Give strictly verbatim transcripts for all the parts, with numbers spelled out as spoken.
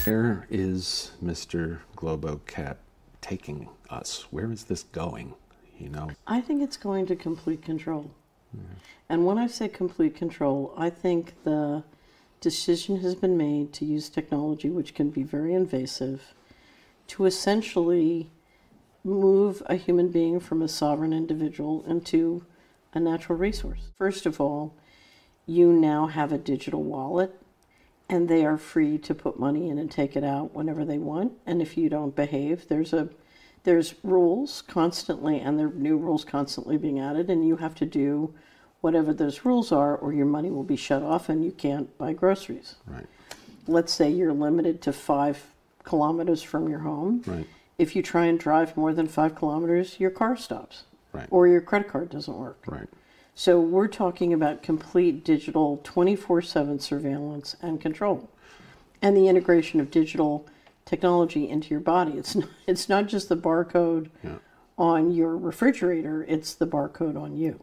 Where is Mister GloboCat taking us? Where is this going? You know, I think it's going to complete control. Yeah. And when I say complete control, I think the decision has been made to use technology, which can be very invasive, to essentially move a human being from a sovereign individual into a natural resource. First of all, you now have a digital wallet, and they are free to put money in and take it out whenever they want. And if you don't behave, there's a there's rules constantly, and there are new rules constantly being added, and you have to do whatever those rules are, or your money will be shut off and you can't buy groceries. Right. Let's say you're limited to five kilometers from your home. Right. If you try and drive more than five kilometers, your car stops. Right. Or your credit card doesn't work. Right. So we're talking about complete digital twenty-four seven surveillance and control, and the integration of digital technology into your body. It's not, it's not just the barcode Yeah. on your refrigerator, it's the barcode on you.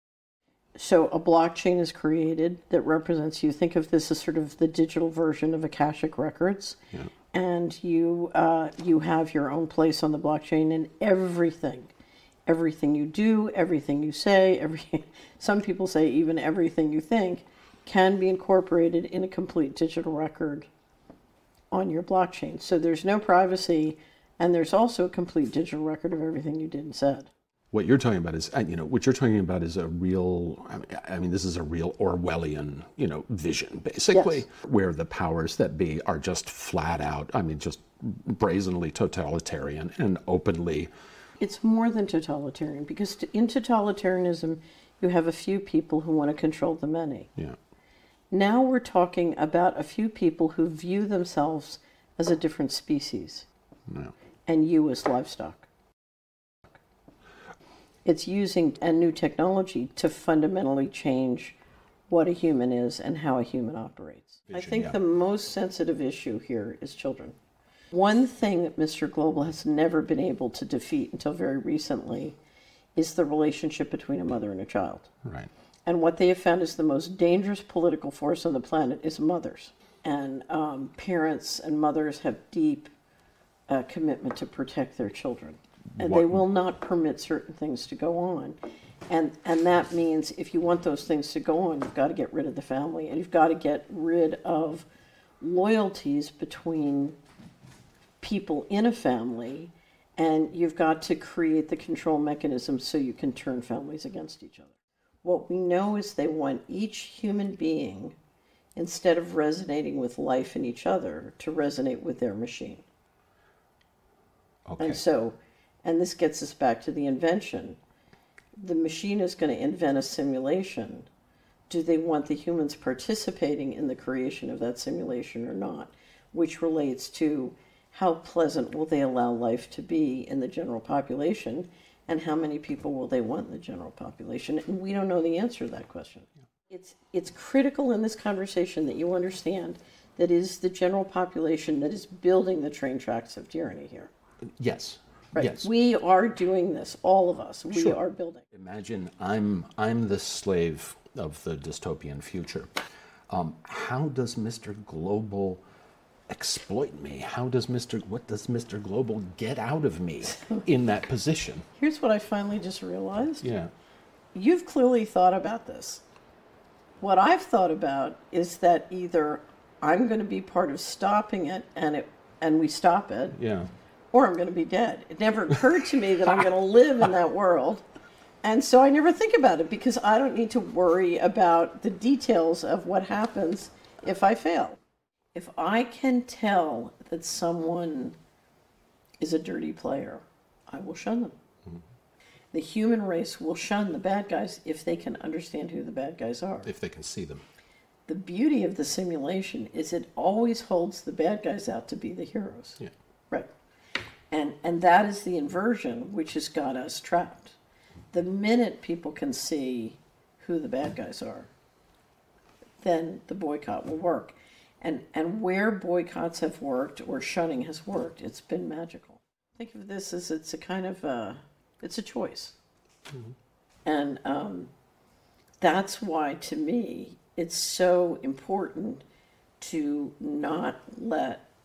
So a blockchain is created that represents you. Think of this as sort of the digital version of Akashic Records. Yeah. And you uh, you have your own place on the blockchain, and everything, everything you do, everything you say, every some people say even everything you think, can be incorporated in a complete digital record on your blockchain. So there's no privacy, and there's also a complete digital record of everything you did and said. What you're talking about is, uh, you know, what you're talking about is a real, I mean, I mean, this is a real Orwellian, you know, vision, basically, Yes. where the powers that be are just flat out, I mean, just brazenly totalitarian and openly. It's more than totalitarian, because in totalitarianism, you have a few people who want to control the many. Yeah. Now we're talking about a few people who view themselves as a different species, No. and you as livestock. It's using a new technology to fundamentally change what a human is and how a human operates. I Vision, think yeah. the most sensitive issue here is children. One thing that Mister Global has never been able to defeat until very recently is the relationship between a mother and a child. Right. And what they have found is the most dangerous political force on the planet is mothers. And um, parents and mothers have deep uh, commitment to protect their children. And What- they will not permit certain things to go on. And and that means if you want those things to go on, you've got to get rid of the family, and you've got to get rid of loyalties between people in a family, and you've got to create the control mechanisms so you can turn families against each other. What we know is they want each human being, instead of resonating with life in each other, to resonate with their machine. Okay. And so, and this gets us back to the invention. The machine is going to invent a simulation. Do they want the humans participating in the creation of that simulation or not? Which relates to how pleasant will they allow life to be in the general population, and how many people will they want in the general population? And we don't know the answer to that question. It's, it's critical in this conversation that you understand that it is the general population that is building the train tracks of tyranny here. Yes. Right. Yes. We are doing this, all of us. We Sure. are building. Imagine I'm I'm the slave of the dystopian future. Um, how does Mister Global exploit me? How does Mister What does Mister Global get out of me in that position? Here's what I finally just realized. Yeah. You've clearly thought about this. What I've thought about is that either I'm going to be part of stopping it and it and we stop it, Yeah. or I'm going to be dead. It never occurred to me that I'm going to live in that world. And so I never think about it because I don't need to worry about the details of what happens if I fail. If I can tell that someone is a dirty player, I will shun them. Mm-hmm. The human race will shun the bad guys if they can understand who the bad guys are. If they can see them. The beauty of the simulation is it always holds the bad guys out to be the heroes. Yeah. Right. And and that is the inversion which has got us trapped. The minute people can see who the bad guys are, then the boycott will work. And and where boycotts have worked or shunning has worked, it's been magical. Think of this as it's a kind of a, it's a choice. Mm-hmm. And um, that's why, to me, it's so important to not let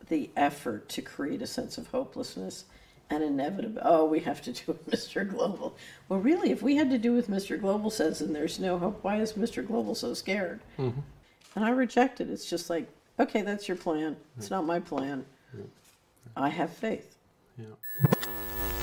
the effort to create a sense of hopelessness and inevitable. Oh, we have to do with Mister Global. Well, really, if we had to do with Mister Global says and there's no hope, why is Mister Global so scared? Mm-hmm. And I reject it. It's just like, okay, that's your plan. It's not my plan. I have faith. Yeah.